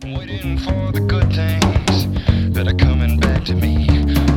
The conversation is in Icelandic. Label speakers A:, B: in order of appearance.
A: Waiting for the good things that are coming back to me.